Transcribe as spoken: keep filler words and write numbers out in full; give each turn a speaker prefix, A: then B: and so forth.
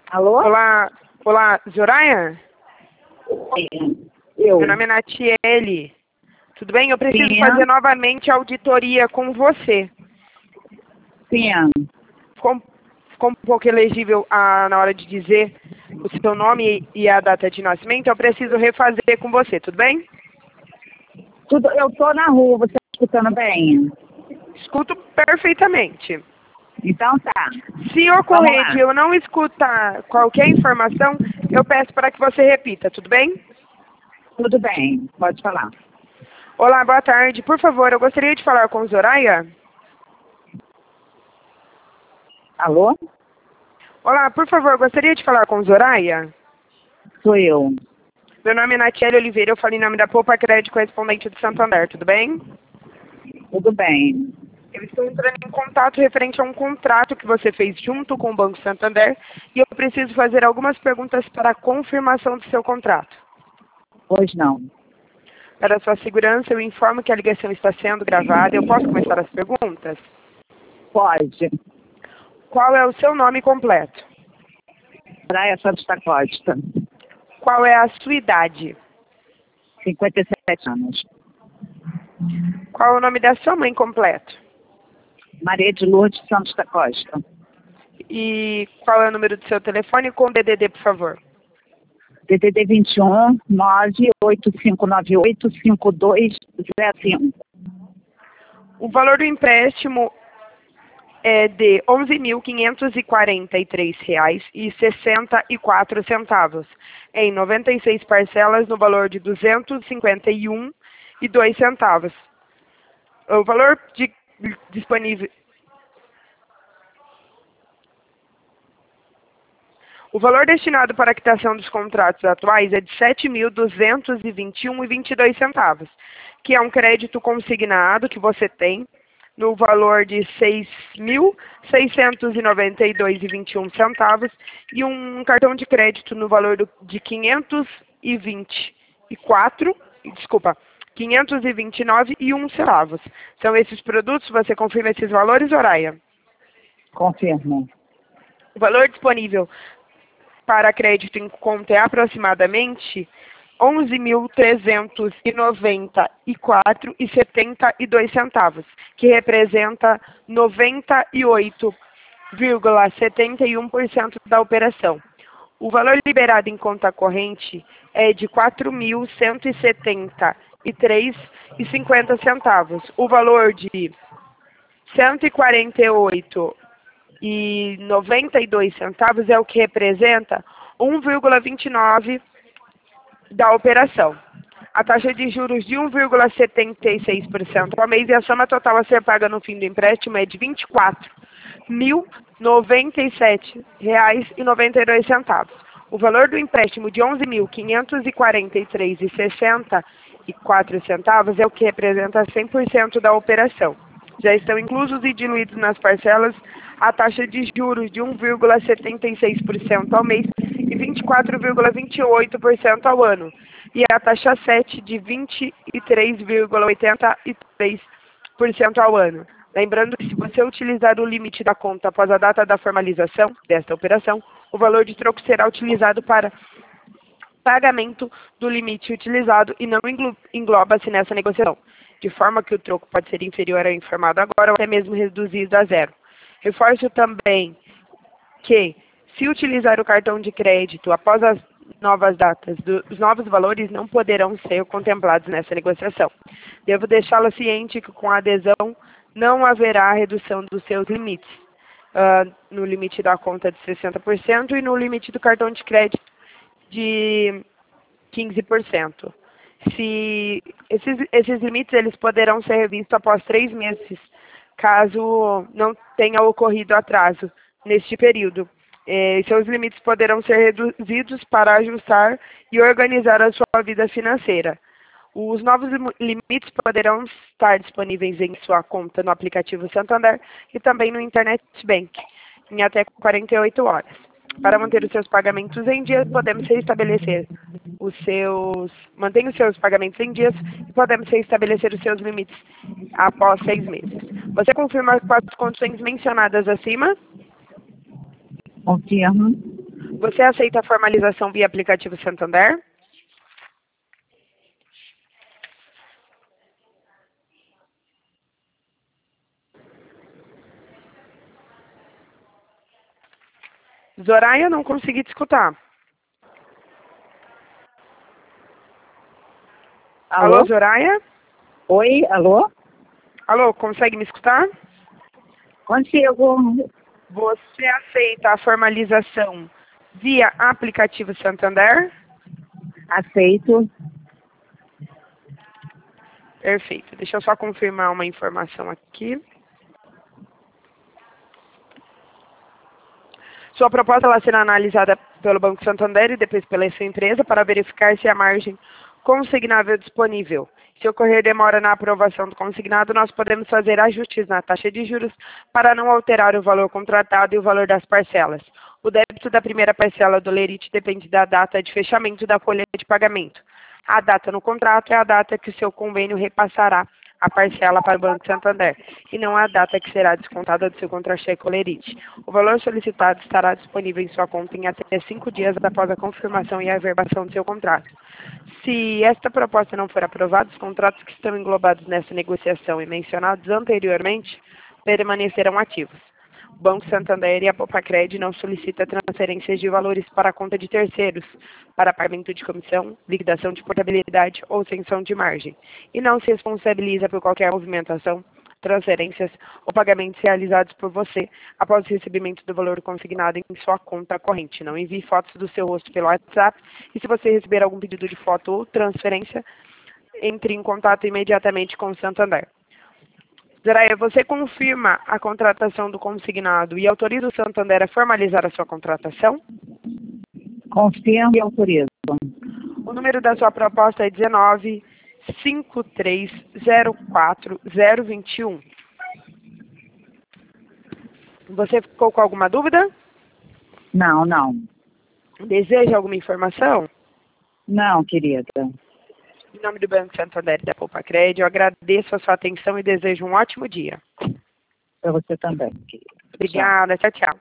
A: Alô?
B: Olá, olá, Zoraia?
A: Eu.
B: Meu nome é Natiele. Tudo bem? Eu preciso
A: Sim.
B: fazer novamente a auditoria com você.
A: Sim.
B: Ficou, ficou um pouco elegível ah, na hora de dizer o seu nome e a data de nascimento. Eu preciso refazer com você, tudo bem?
A: Tudo, eu tô na rua, você tá escutando bem?
B: Escuto perfeitamente.
A: Então tá.
B: Se
A: Vamos
B: ocorrer
A: lá.
B: de eu não escutar qualquer informação, eu peço para que você repita, tudo bem?
A: Tudo bem, pode falar.
B: Olá, boa tarde. Por favor, eu gostaria de falar com Zoraia.
A: Alô?
B: Olá, por favor, eu gostaria de falar com Zoraia.
A: Sou eu.
B: Meu nome é Natiele Oliveira, eu falo em nome da Poupa Crédito Correspondente do Santander, tudo bem?
A: Tudo bem.
B: Eu estou entrando em contato referente a um contrato que você fez junto com o Banco Santander e eu preciso fazer algumas perguntas para a confirmação do seu contrato.
A: Pois não.
B: Para a sua segurança, eu informo que a ligação está sendo gravada. Eu posso começar as perguntas?
A: Pode.
B: Qual é o seu nome completo?
A: Praia Santos da Costa.
B: Qual é a sua idade?
A: cinquenta e sete anos.
B: Qual é o nome da sua mãe completo?
A: Maria de Lourdes Santos da Costa.
B: E qual é o número do seu telefone com D D D, por favor?
A: D D D vinte e um, nove oito cinco nove oito, cinco dois zero cinco.
B: O valor do empréstimo é de onze mil quinhentos e quarenta e três reais e sessenta e quatro centavos, em noventa e seis parcelas no valor de duzentos e cinquenta e um reais e dois centavos. O valor de, disponível O valor destinado para a quitação dos contratos atuais é de sete mil duzentos e vinte e um reais e vinte e dois centavos, que é um crédito consignado que você tem no valor de seis mil seiscentos e noventa e dois reais e vinte e um centavos e um cartão de crédito no valor do, de quinhentos e vinte e quatro, desculpa, quinhentos e vinte e nove reais e um centavos. São esses produtos, você confirma esses valores, Zoraia?
A: Confirmo.
B: O valor disponível para crédito em conta é aproximadamente onze mil trezentos e noventa e quatro reais e setenta e dois centavos, que representa noventa e oito vírgula setenta e um por cento da operação. O valor liberado em conta corrente é de quatro mil cento e setenta e três reais e cinquenta centavos. O valor de cento e quarenta e oito e noventa e dois centavos é o que representa um vírgula vinte e nove da operação. A taxa de juros de um vírgula setenta e seis por cento ao mês e a soma total a ser paga no fim do empréstimo é de vinte e quatro mil noventa e sete reais e noventa e dois centavos. O valor do empréstimo de onze mil quinhentos e quarenta e três reais e sessenta e quatro centavos é o que representa cem por cento da operação. Já estão inclusos e diluídos nas parcelas a taxa de juros de um vírgula setenta e seis por cento ao mês e vinte e quatro vírgula vinte e oito por cento ao ano, e a taxa sete de vinte e três vírgula oitenta e três por cento ao ano. Lembrando que se você utilizar o limite da conta após a data da formalização desta operação, o valor de troco será utilizado para pagamento do limite utilizado e não engloba-se nessa negociação, de forma que o troco pode ser inferior ao informado agora ou até mesmo reduzido a zero. Reforço também que, se utilizar o cartão de crédito após as novas datas, do, os novos valores não poderão ser contemplados nessa negociação. Devo deixá-la ciente que com a adesão não haverá redução dos seus limites, uh, no limite da conta de sessenta por cento e no limite do cartão de crédito de quinze por cento. Se esses, esses limites eles poderão ser revistos após três meses, caso não tenha ocorrido atraso neste período. Eh, seus limites poderão ser reduzidos para ajustar e organizar a sua vida financeira. Os novos limites poderão estar disponíveis em sua conta no aplicativo Santander e também no Internet Bank, em até quarenta e oito horas. Para manter os seus pagamentos em dias, podemos restabelecer os seus... Mantenha os seus pagamentos em dias e podemos restabelecer os seus limites após seis meses. Você confirma com as condições mencionadas acima?
A: Confirmo.
B: Você aceita a formalização via aplicativo Santander? Zoraia, não consegui te escutar.
A: Alô?
B: Alô, Zoraia?
A: Oi, alô?
B: Alô, consegue me escutar?
A: Consigo.
B: Você aceita a formalização via aplicativo Santander?
A: Aceito.
B: Perfeito. Deixa eu só confirmar uma informação aqui. Sua proposta ela será analisada pelo Banco Santander e depois pela sua empresa para verificar se a margem consignável é disponível. Se ocorrer demora na aprovação do consignado, nós podemos fazer ajustes na taxa de juros para não alterar o valor contratado e o valor das parcelas. O débito da primeira parcela do lerite depende da data de fechamento da folha de pagamento. A data no contrato é a data que o seu convênio repassará a parcela para o Banco Santander, e não a data que será descontada do seu contra-cheque ou lerite. O valor solicitado estará disponível em sua conta em até cinco dias após a confirmação e averbação do seu contrato. Se esta proposta não for aprovada, os contratos que estão englobados nessa negociação e mencionados anteriormente permanecerão ativos. O Banco Santander e a Popacred não solicitam transferências de valores para a conta de terceiros, para pagamento de comissão, liquidação de portabilidade ou extensão de margem, e não se responsabiliza por qualquer movimentação, transferências ou pagamentos realizados por você após o recebimento do valor consignado em sua conta corrente. Não envie fotos do seu rosto pelo WhatsApp e se você receber algum pedido de foto ou transferência, entre em contato imediatamente com o Santander. Zoraia, você confirma a contratação do consignado e autoriza o Santander a formalizar a sua contratação?
A: Confirmo e autorizo.
B: O número da sua proposta é dezenove, cinquenta e três, zero quatro, zero vinte e um. Você ficou com alguma dúvida?
A: Não, não.
B: Deseja alguma informação?
A: Não, querida.
B: Em nome do Banco Santander e da Popacred, eu agradeço a sua atenção e desejo um ótimo dia.
A: Para você também, querida.
B: Obrigada, tchau, tchau.